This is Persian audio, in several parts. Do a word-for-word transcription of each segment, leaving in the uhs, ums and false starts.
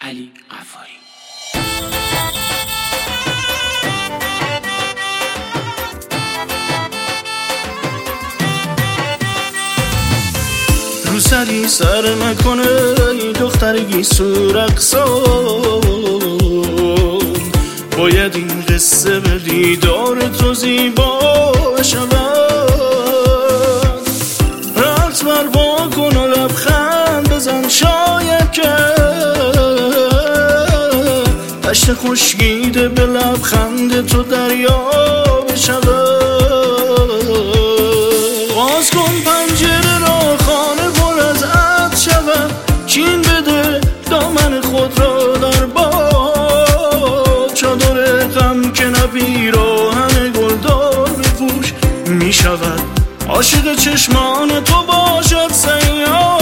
علی غفاری. رو سری سر نکنه ای دخترگی سورقصان، باید این قصه به دیدار تو زیبا شود. رقص بروا کن و لبخند بزن، شاید که دشت خشکیده به لبخند تو دریا بشود. باز کن پنجره را، خانه پر از عطر شود. چین بده دامن خود را در باد، چادر غم که نپیراهن گلدار بپوش می شود. عاشق چشمان تو باشد سیاه،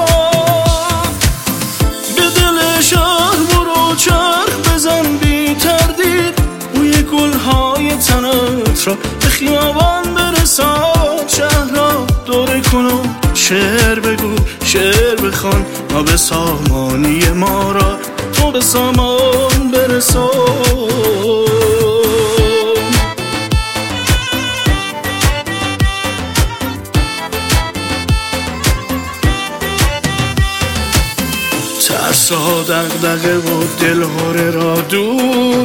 به دل شهر برو چرخ بزن بی تردید. بوی گلهای تنت را به خیابان برسان، شهر را دوره کن و شعر بگو شعر بخوان، ما به سامانی ما را تو به سامان برسان. ترسا دغدغه و دلهره را دور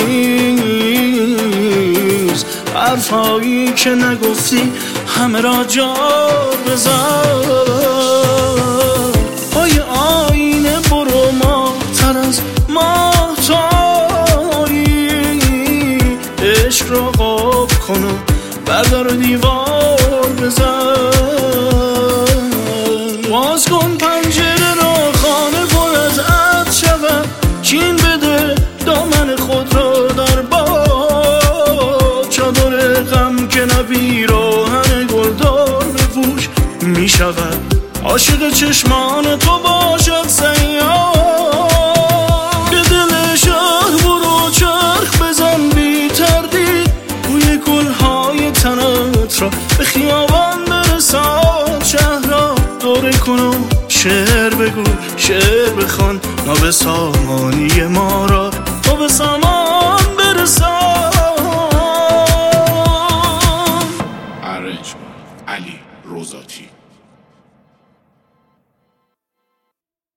بریز، حرفایی که نگفتی همه را جا بزن. پای آینه برو ما تر از ماهتابی، عشق را قاب کن و بردار و دیوار بزن. باز کن پنجره را، خانه پر از عطر شود. چین بده دامن خود را در باد، چادر غم که نپیراهن گلدار بپوش می شود. عاشق چشمان تو باشد سیاه، به دل شهر برو چرخ بزن بی تردید. بوی گلهای تنت را به خیابان برسان، شهر را دوره کن و شعر بگو شعر بخوان، ما به سامانی ما را